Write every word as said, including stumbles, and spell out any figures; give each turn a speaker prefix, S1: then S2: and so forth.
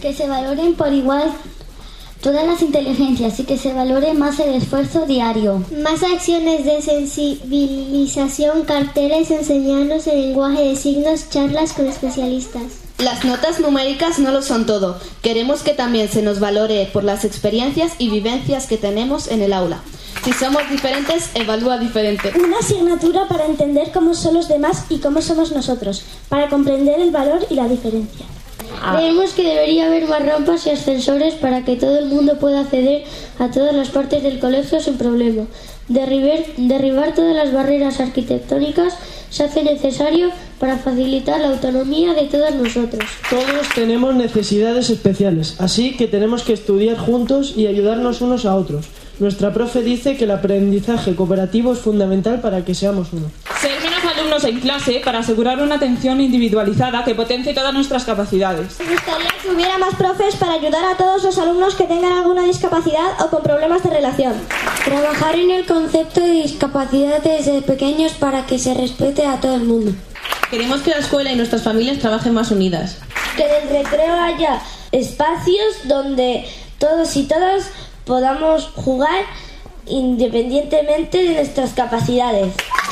S1: Que se valoren por igual todas las inteligencias y que se valore más el esfuerzo diario.
S2: Más acciones de sensibilización, carteles, enseñarnos el lenguaje de signos, charlas con especialistas.
S3: Las notas numéricas no lo son todo. Queremos que también se nos valore por las experiencias y vivencias que tenemos en el aula. Si somos diferentes, evalúa diferente.
S4: Una asignatura para entender cómo son los demás y cómo somos nosotros, para comprender el valor y la diferencia.
S5: Ah. Creemos que debería haber más rampas y ascensores para que todo el mundo pueda acceder a todas las partes del colegio sin problema. Derribar, derribar todas las barreras arquitectónicas se hace necesario para facilitar la autonomía de todos nosotros.
S6: Todos tenemos necesidades especiales, así que tenemos que estudiar juntos y ayudarnos unos a otros. Nuestra profe dice que el aprendizaje cooperativo es fundamental para que seamos uno.
S7: Ser menos alumnos en clase para asegurar una atención individualizada que potencie todas nuestras capacidades.
S2: Me gustaría que hubiera más profes para ayudar a todos los alumnos que tengan alguna discapacidad o con problemas de relación.
S5: Trabajar en el concepto de discapacidad desde pequeños para que se respete a todo el mundo.
S3: Queremos que la escuela y nuestras familias trabajen más unidas.
S4: Que en el recreo haya espacios donde todos y todas podamos jugar independientemente de nuestras capacidades.